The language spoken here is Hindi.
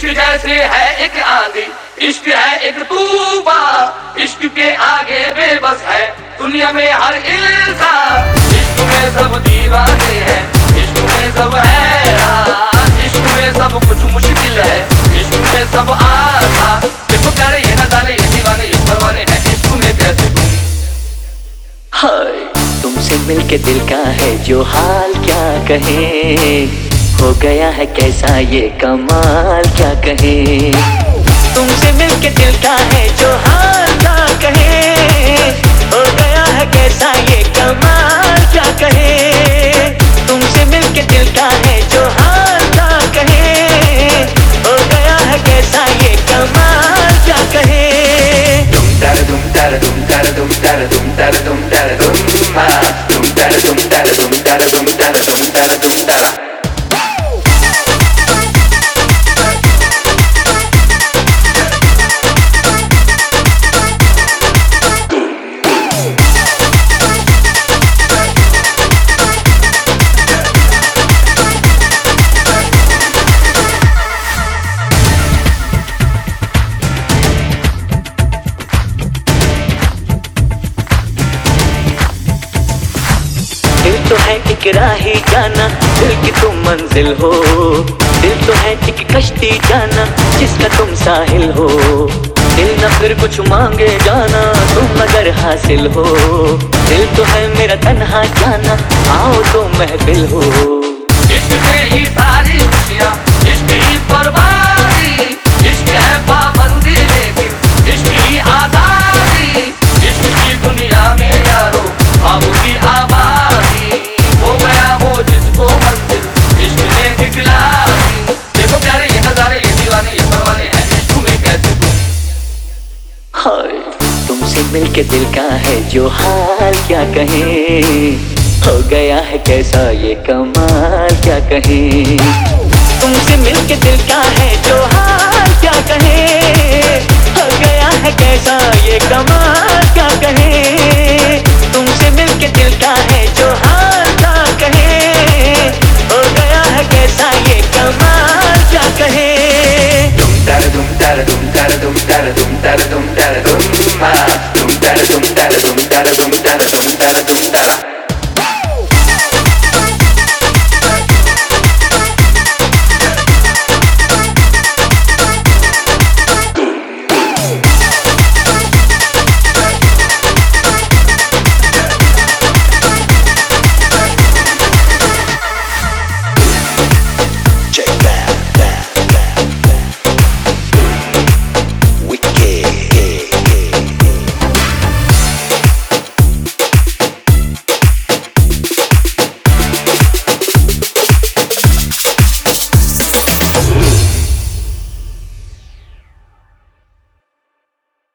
जैसे है एक आंधी, इश्क है एक तूफान, इश्क के आगे बेबस है दुनिया में हर इंसान। इश्क में सब दीवाने हैं, इश्क में सब हैरान, इश्क में सब कुछ मुश्किल है, इश्क में सब आसान। देखो प्यारे ये नजारे, ये दीवाने, ये परवाने हैं, इश्क में कैसे तुम। हाय तुमसे मिलके दिल का है जो हाल क्या कहे, हो गया है कैसा ये कमाल क्या कहे। तुमसे मिलके दिल का है जो हाल क्या कहे, हो गया है कैसा ये कमाल क्या कहे। तुमसे मिलके दिल का है जो हाल क्या कहे, हो गया है कैसा ये कमाल क्या कहे। Dum dara dum dara dum dara dum dara dum dara dum dara dum ma dum dara dum dara dum dara dum dara dum dara dum dara. दिल तो है एक राही जाना, दिल की तुम मंजिल हो। दिल तो है एक कश्ती जाना, जिसका तुम साहिल हो। दिल न फिर कुछ मांगे जाना, तुम अगर हासिल हो। दिल तो है मेरा तन्हा जाना, आओ तो महफिल हो। इश्क में ही सारी खुशियाँ, इश्क ही बर्बादी, इश्क है पाबंदी लेकिन इश्क ही आजादी। इश्क की दुनिया में यारो ख्वाबों की आबादी, हो गया वो जिसको मंजिल इश्क ने दिखला दी। देखो प्यारे ये नजारे, ये दीवाने, ये परवाने हैं, इश्क में कैसे तुम। हाय तुमसे मिलके दिल का है जो हाल क्या कहे, हो गया है कैसा ये कमाल क्या कहे। तुमसे मिलके दिल का है जो हाल क्या कहे, हो गया है कैसा ये कमाल क्या कहे। तुमसे मिलके दिल का है जो हाल